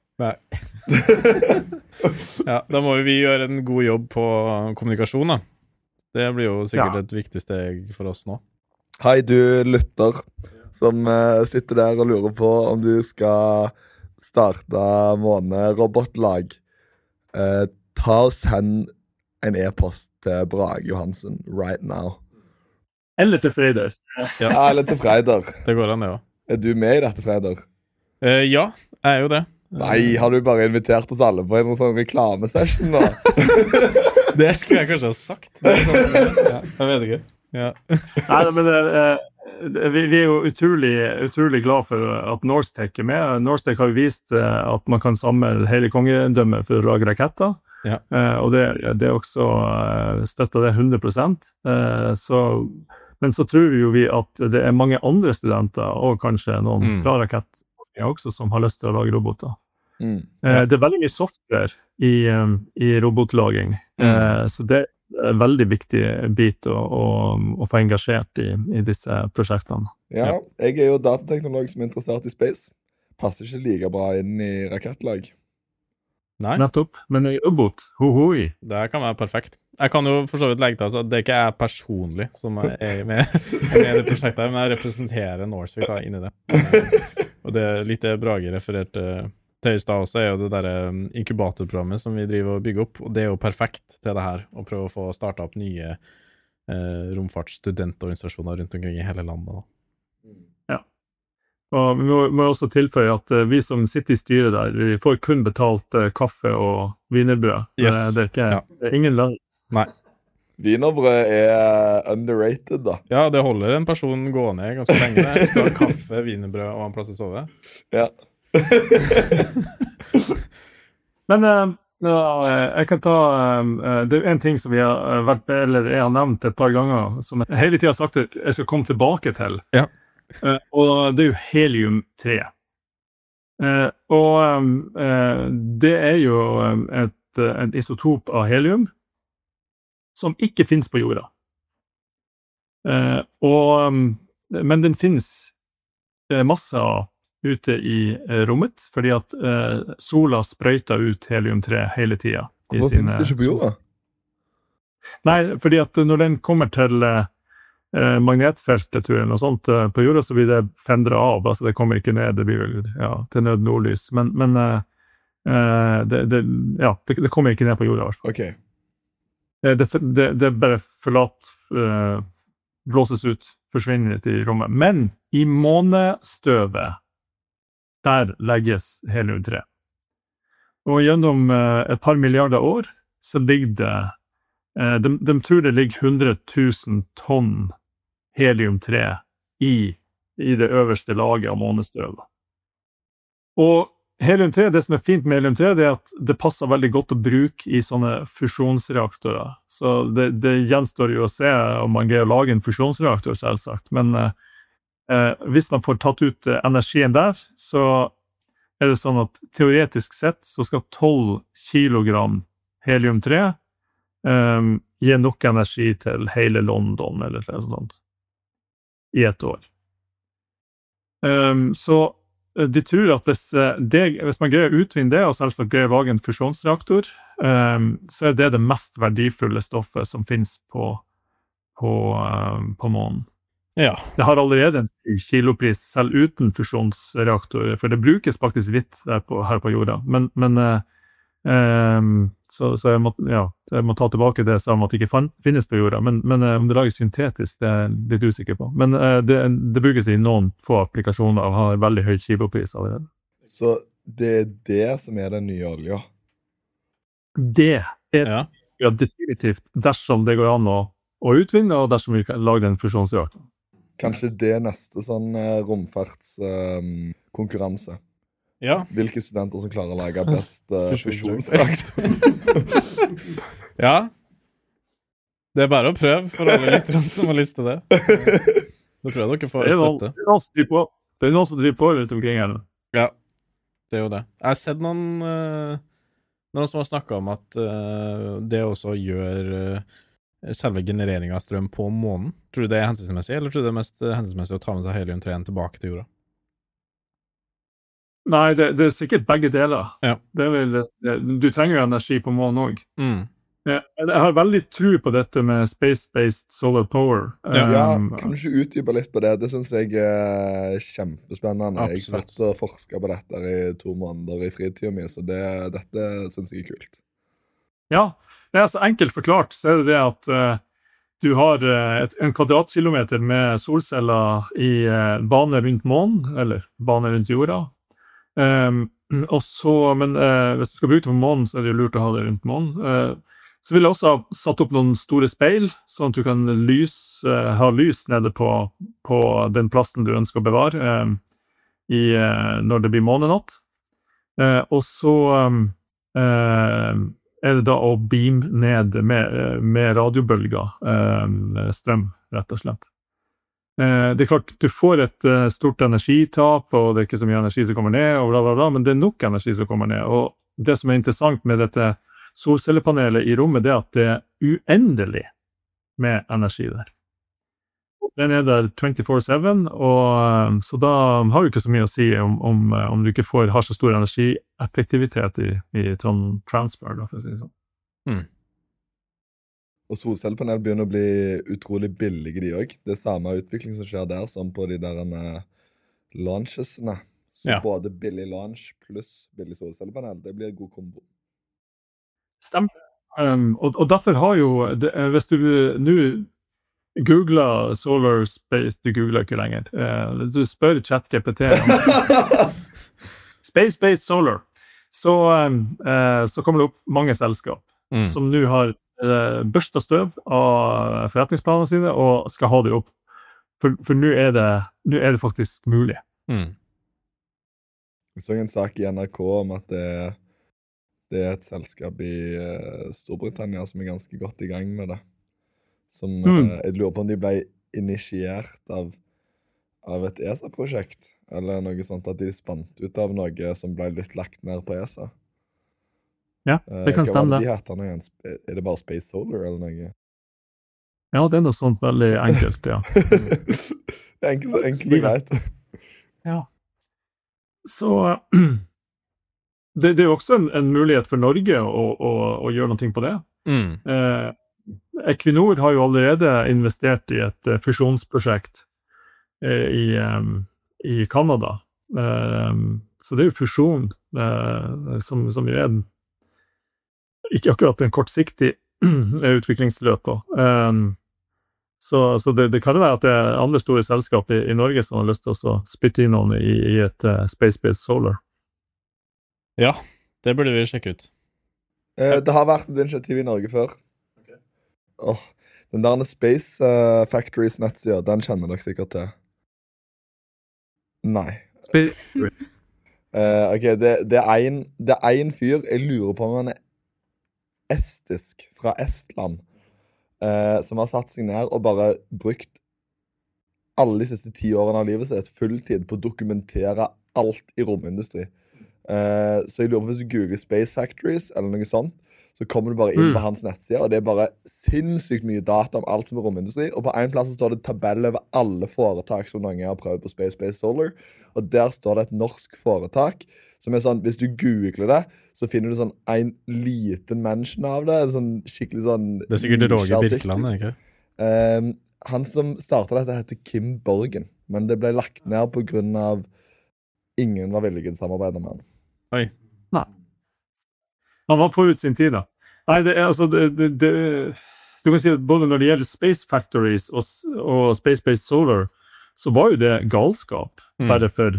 Nei. ja, da må vi gjøre en god jobb på kommunikasjon da. Det blir jo sikkert ja. et viktig steg for oss nå. Hei, du lytter som uh, sitter der og lurer på om du skal starte månerobotlag. Uh, ta og send en e-post til Brage Johansen right now. Eller til Freider. ja, eller til Freider. Det går an, det også. Er du med i dette, Freider? Uh, ja, jeg er jo det. Nei, har du bare invitert oss alle på en sånn reklamesession nå? Det skulle jeg kanskje ha sagt. Sånn, ja, jeg vet ikke. Ja. Nei, men eh, vi, vi er jo utrolig, utrolig glad for at Norstech er med. Norstech har jo vist eh, at man kan samle hele kongedømmet for å lage raketter. Ja. Eh, og det, det er også eh, støttet det hundre prosent. Eh, så, men så tror jo vi at det er mange andre studenter, og kanskje noen mm. fra rakett også, som har lyst til å lage roboter. Mm. Eh, det er veldig mye software i, um, i robotlaging, mm. eh, så det er en veldig viktig bit å, å, å få engasjert i, i disse prosjektene. Ja, jeg er jo datateknolog som er interessert i space. Passer ikke like bra inn i rakettlag. Nei. Nettopp, men i robot, hohoi. Det kan være perfekt. Jeg kan jo for så vidt legge til altså, det er ikke jeg personlig som er med, er med i det prosjektet, men jeg representerer Northwick inn i det. Og det er litt det Brage refererte til i stad også, er jo det der inkubatorprogrammet som vi driver og bygger opp, og det er jo perfekt til det her, å prøve å få startet opp nye eh, romfartsstudentorganisasjoner rundt omkring i hele landet. Ja, og vi må, må også tilføye at uh, vi som sitter i styret der, vi får kun betalt uh, kaffe og wienerbrød. Yes. Det, det, er ikke, ja. det er ingen lønn. Nei. Wienerbrød er underrated, da. Ja, det holder en person gående ganske lenge. Hvis du har kaffe, wienerbrød og en plass å sove. Ja. Men uh, Ja, jeg kan ta det er en ting som vi har vært, eller jeg har nevnt et par ganger, som jeg hele tiden har sagt at jeg skal komme tilbake til. Ja. Og det er jo helium tre. Og det er jo et, et isotop av helium som ikke finnes på jorda. Og, men den finnes masse av ute i rommet, fordi at eh, sola sprøyter ut helium tre hele tiden. Hvorfor finnes det ikke på jorda? Nei, fordi at når den kommer til eh, magnetfeltet, tror jeg, noe sånt, eh, på jorda, så blir det fendret av, altså det kommer ikke ned, det blir vel, ja, til nød nordlys, men, men eh, det, det, ja, det, det kommer ikke ned på jorda, i hvert fall. Ok. Det, det, det bare forlat, eh, blåses ut, forsvinner ut i rommet. Men i månestøvet, der legges helium tre. Og gjennom eh, et par milliarder år, så ligger det, eh, de, de tror det ligger hundre tusen tonn helium tre i, i det øverste laget av månestøvet. Og helium tre, det som er fint med helium tre, det er at det passer veldig godt å bruke i sånne fusjonsreaktorer. Så det, det gjenstår jo å se om man greier å lage en fusjonsreaktor, selvsagt. Men eh, Eh, hvis man får tatt ut eh, energien der, så er det sånn at teoretisk sett så skal tolv kilogram helium tre eh, gi nok energi til hele London, eller noe sånt, i et år. Um, så de tror at hvis, det, hvis man greier å utvinne det, og selvsagt greier å lage en fusjonsreaktor, um, så er det det mest verdifulle stoffet som finnes på, på, um, på månen. Ja. Det har allerede en kilopris selv uten fusjonsreaktorer, for det brukes faktisk litt her på, her på jorda. Men, men uh, um, så, så jeg, må, ja, jeg må ta tilbake det som at det ikke finnes på jorda. Men, men uh, om det lages syntetisk, det er jeg litt usikker på. Men uh, det, det brukes i noen få applikasjoner og har veldig høy kilopris allerede. Så det er det som er den nye olja? Det er Ja. ja, definitivt dersom det går an å, å utvinne, og dersom vi kan lage en fusjonsreaktor. Kanskje det neste sånn uh, romfartskonkurranse. Um, Ja. Hvilke studenter som klarer å lage best uh, Fusjonsreaktor. fusjonsreaktor. Ja. Det er bare å prøve for alle lytterne som har lyst til det. Da tror jeg dere får Det er noen, støtte. det er noen som driver på. Det er noen som driver på rundt omkring her. Ja, det er jo det. Jeg har sett noen, uh, noen som har snakket om at uh, det også gjør uh, selve genereringen av strøm på månen. Tror du det er hensiktsmessig, eller tror du det er mest hensiktsmessig å ta med seg helium tre tilbake til jorda? Nei, det, det er sikkert begge deler. Ja. Det er vel, det, du trenger jo energi på månen også. Mm. Jeg, jeg har veldig tro på dette med space-based solar power. Ja. Ja, Um, kan du ikke utdype litt på det? Det synes jeg er kjempespennende. Jeg Absolutt. satt og forsket på dette i to måneder i fritiden min, så det, dette synes jeg er kult. Ja, det er så enkelt forklart, så er det det at uh, du har uh, et, en kvadratkilometer med solceller i uh, bane rundt månen, eller bane rundt jorda. Um, og så, men uh, hvis du skal bruke det på månen, så er det jo lurt å ha det rundt månen. Uh, så vil jeg også ha satt opp noen store speil, sånn at du kan lys, uh, ha lys nede på, på den plassen du ønsker å bevare um, i, uh, når det blir månenatt. Uh, og så um, uh, er det da å beam ned med, med radiobølger, uh, strøm, rett og slett. Uh, det er klart, du får et uh, stort energitap, og det er ikke så mye energi som kommer ned, og bla bla bla, men det er nok energi som kommer ned. Og det som er interessant med dette solcellepanelet i rommet, det er at det er uendelig med energi der. Den er der twenty-four seven, og så da har du ikke så mye å si om, om, om du ikke får, har så stor energieffektivitet i, i transfer, da, for å si det sånn. Mm. Og solcellepanel begynner å bli utrolig billige de også. Det er samme utvikling som skjer der som på de der uh, launchesene. Så Ja. både billig launch pluss billig solcellepanel, det blir en god kombo. Stemmer. Um, og, og derfor har jo, det, hvis du nå googler solar space, du googler ikke lenger, uh, hvis du spør ChatGPT om space-based solar, så, um, uh, så kommer det opp mange selskap Mm. som nå har uh, børstet støv av forretningsplanene sine og skal ha det opp. For, for nå er det, nå er det faktisk mulig. Mm. Jeg så en sak i N R K om at det, det er et selskap i uh, Storbritannia som er ganske godt i gang med det. Som, Mm. uh, jeg lurer på om de ble initiert av, av et E S A-prosjekt, eller noe sånt at de spant ut av noe som ble litt lagt ned på E S A. Ja, Uh, det kan hva var stemme det det. de heter nå igjen? Sp- Er det bare Space Solar eller noe? Ja, det er noe sånt veldig enkelt, ja. Det er enkelt, enkelt og greit. Så det, det er jo også en, en mulighet for Norge å, å, å gjøre noe på det. Mm. Eh, Equinor har jo allerede investert i et eh, fusjonsprosjekt eh, i, em, i Canada. Eh, så det er jo fusjon eh, som, som jo er en, ikke akkurat en kortsiktig utviklingsløp da. Um, så så det, det kan jo være at det er andre store selskap i, i Norge som har lyst til å spytte inn noen i, i et uh, Space-Based Solar. Ja, det burde vi sjekke ut. Eh, det har vært et initiativ i Norge før. Åh, den der Space uh, Factories nettsida, den kjenner dere sikkert til. Nei. Space Eh, ok, det, det er en, det er en fyr, jeg lurer på om han er estisk, fra Estland, eh, som har satt seg ned og bare brukt alle de siste ti årene av livet sitt fulltid på å dokumentere alt i romindustri. Eh, så jeg lurer på hvis du googler Space Factories eller noe sånt, så kommer du bare inn Mm. på hans nettside, og det er bare sinnssykt mye data om alt som er romindustri, og på en plass så står det tabell over alle foretak som noen har prøvd på Space-Based Solar, og der står det et norsk foretak, som er sånn, hvis du googler det, så finner du sånn en liten mention av det, en sånn skikkelig sånn... Det er sikkert Roger nisjeartikkel. Birkeland, er det ikke? Ehm, han som startet dette heter Kim Borgen, men det ble lagt ned på grunn av ingen var villige til å samarbeide med han. Oi. Han var forut sin tid, da. Nei, det er altså det, det, det, du kan si at både når det gjelder Space Factories og, s- og Space-Based Solar, så var jo det galskap Mm. bare for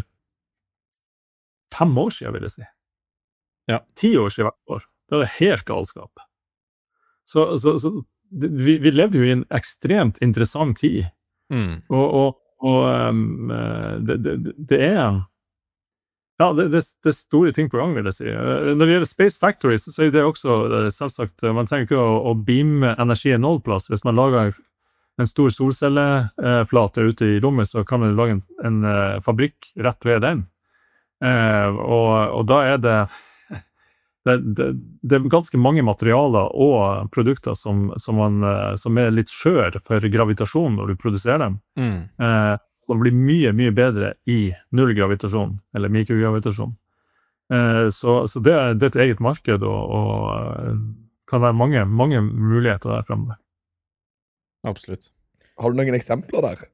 fem år siden, vil jeg si. Ja. Ti år siden hvert år. Det er helt galskap. Så, så, så det, vi, vi lever jo i en ekstremt interessant tid. Mm. Og, og, og um, eh, det, det, det er ja, det, det, det er store ting på gang, vil jeg si. Eh, Når det gjelder Space Factories, så er det også eh, selvsagt, eh, man trenger ikke å, å beame energi en nålplass. Hvis man lager en, en stor solcelleflate ute i rommet, så kan man lage en, en eh, fabrikk rett ved den. Eh, og, og da er det det, det, det er ganske mange materialer og produkter som, som, man, eh, som er litt skjør for gravitasjon når du produserer dem. Mm. Eh, som blir mye, mye bedre i nullgravitasjon, eller mikrogravitasjon. Eh, så så det, er- det er et eget marked, og, og eh, kan være mange, mange muligheter der fremme. Absolutt. Har du noen eksempler der?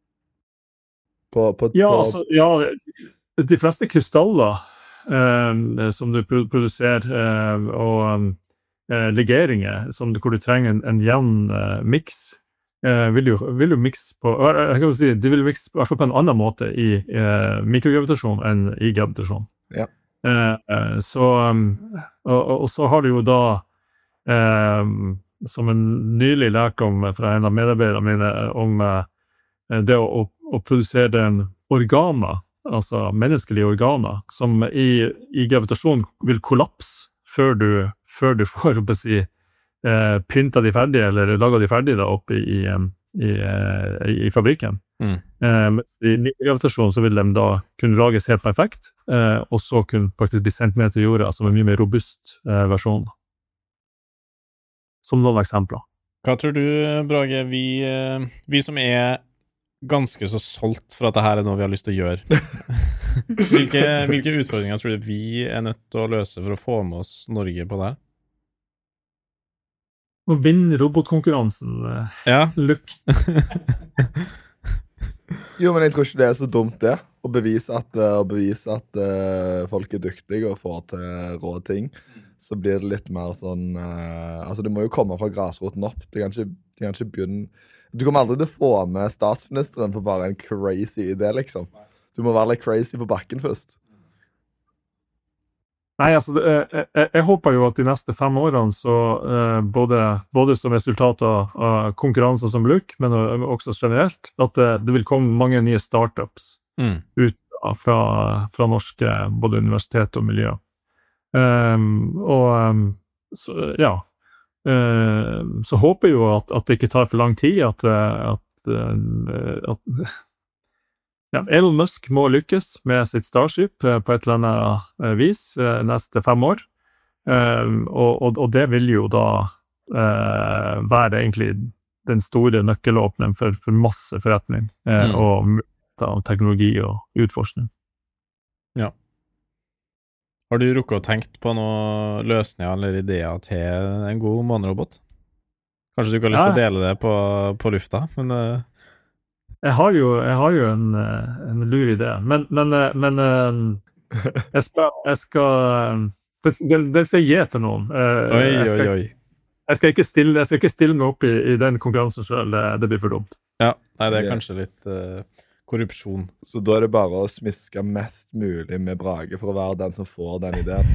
På, på, Ja, på, altså, ja, de fleste krystaller eh, som du pro- produserer, eh, og eh, legeringer, som du, hvor du trenger en, en jevn eh, miks, eh, vil jo, vil jo miks på, eh, jeg kan jo si, de vil miks i hvert fall på en annen måte i eh, mikrogravitasjon enn i gravitasjon. Ja. Eh, eh, så, um, og, og, og så har du jo da, eh, som en nylig lærte om fra en av medarbeiderne mine, om eh, det å, å, å produsere en organer, altså menneskelige organer, som i, i gravitasjon vil kollapse før du, før du får, å si, eh, printa de ferdig, eller laga de ferdig da, oppe i, i, i, i, i fabrikken. Mm. Eh, mens I gravitasjon så vil de da kunne lages helt perfekt, eh, og så kunne faktisk bli sendt med til jorda som en mye mer robust eh, versjon. Som noen eksempler. Hva tror du, Brage, vi, eh, vi som er ganske så solgt for at det her er noe vi har lyst til å gjøre, hvilke, hvilke utfordringer tror du vi er nødt til å løse for å få med oss Norge på det her? Å vinne robotkonkurransen, eh, Ja. look. Jo, men jeg tror ikke det er så dumt det, å bevise at, å bevise at eh, folk er dyktige og får til rå ting. Så blir det litt mer sånn eh, altså det må jo komme fra grasroten opp. Det kan ikke, det kan ikke begynne Du kommer aldri til å få med statsministeren på bare en crazy idé, liksom. Du må være litt crazy på bakken først. Nei, altså, det, jeg, jeg, jeg håper jo at de neste fem årene så eh, både, både som resultat av, av konkurranser som Look, men også generelt, at det, det vil komme mange nye startups Mm. ut da, fra, fra norske både universitet og miljø. Um, og um, så, ja, uh, så håper jeg jo at, at det ikke tar for lang tid, at, at, uh, at ja, Elon Musk må lykkes med sitt Starship uh, på et eller annet uh, vis uh, neste fem år, um, og, og, og det vil jo da uh, være egentlig den store nøkkelåpnen for, for masse forretning uh, mm. og av teknologi og utforskning. Ja. Har du rukket å tenkt på noen løsninger eller ideer til en god månerobot? Kanskje du ikke har lyst til ja. å dele det på, på lufta, men... Uh... Jeg har jo, jeg har jo en, en lur idé, men, men, men jeg skal, jeg skal, det, det skal jeg gi til noen. Oi, jeg skal, oi, oi. Jeg skal ikke stille, jeg skal ikke stille meg opp i, i den konkurransen selv, det, det blir for dumt. Ja, nei, det er kanskje litt uh, korrupsjon. Så da er det bare å smiske mest mulig med Brage for å være den som får den ideen.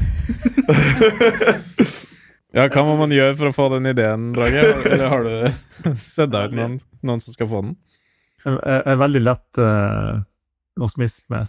Ja, hva må man gjøre for å få den ideen, Brage? Eller har du sett deg ut noen, noen som skal få den? Jeg er veldig lett uh, å smisse med.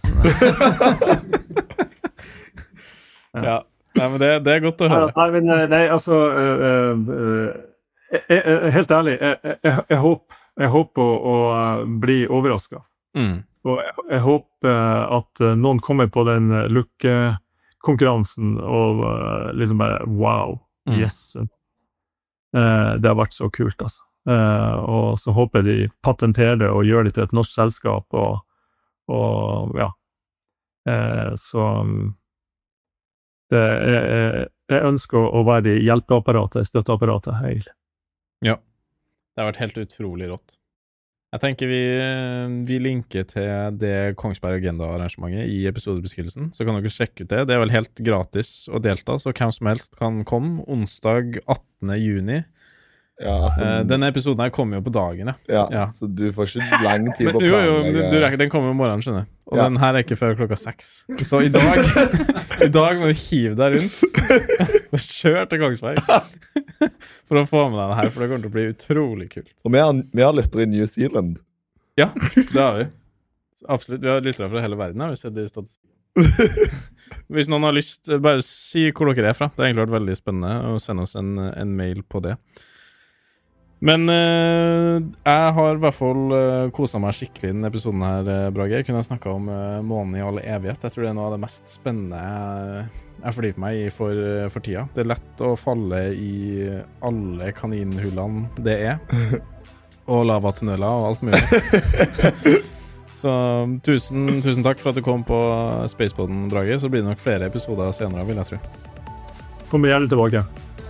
ja. ja, nei, men det, det er godt å høre. Nei, men, nei altså, uh, uh, jeg, jeg, helt ærlig, jeg, jeg, jeg, håper, jeg håper å, å bli overrasket. Mm. Og jeg, jeg håper at noen kommer på den look-konkurransen og uh, liksom bare, wow, mm. yes. Uh, det har vært så kult, altså. Uh, og så håper jeg de patenterer det og gjør det til et norsk selskap og, og ja uh, så det, jeg, jeg ønsker å være i hjelpeapparatet, støtteapparatet heil. Ja, det har vært helt utrolig rått. Jeg tenker vi, vi linker til det Kongsberg Agenda-arrangementet i episodebeskrivelsen, så kan dere sjekke ut det. Det er vel helt gratis å delta, så hvem som helst kan komme onsdag attende juni. Ja, altså, uh, denne episoden her kommer jo på dagen, ja. Ja, ja. Så du får ikke lang tid på planen. Jo, jo, men du, du, den kommer jo morgenen, skjønner. Og ja. Den her er ikke før klokka seks. Så i dag, i dag må du hive deg rundt og kjøre til Kongsberg for å få med deg det her, for det kommer til å bli utrolig kult. Og vi har, vi har lyttere i New Zealand. Ja, det har vi. Absolutt, vi har lyttere fra hele verden, har vi sett i statistikk. Hvis noen har lyst, bare si hvor dere er fra. Det har egentlig vært veldig spennende å sende oss en, en mail på det. Men uh, jeg har i hvert fall uh, koset meg skikkelig i denne episoden her, uh, Brage. Jeg kunne ha snakket om uh, månen i all evighet. Jeg tror det er noe av det mest spennende jeg, jeg fordyper meg i for, uh, for tida. Det er lett å falle i alle kaninhullene det er. Og lavatunneler og alt mulig. Så tusen, tusen takk for at du kom på Spacepodden, Brage. Så blir det nok flere episoder senere, vil jeg tro. Kommer gjerne tilbake.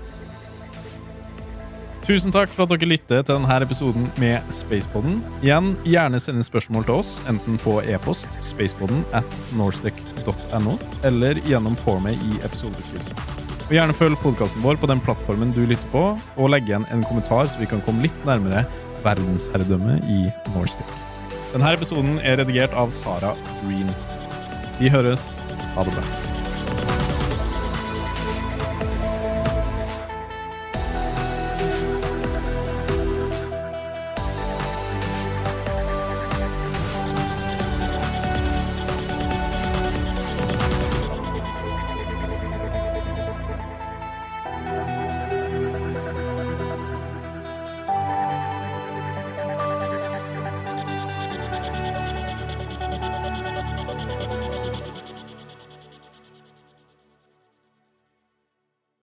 Tusen takk for at dere lytter til denne episoden med Spacepodden. Igjen, gjerne send spørsmål til oss, enten på e-post spacepodden at norstec dot no, eller gjennom formet i episodebeskrivelsen. Og gjerne følg podcasten vår på den plattformen du lytter på, og legg igjen en kommentar så vi kan komme litt nærmere verdensherredømme i Norstec. Denne episoden er redigert av Sara Green. Vi høres. Ha det bra.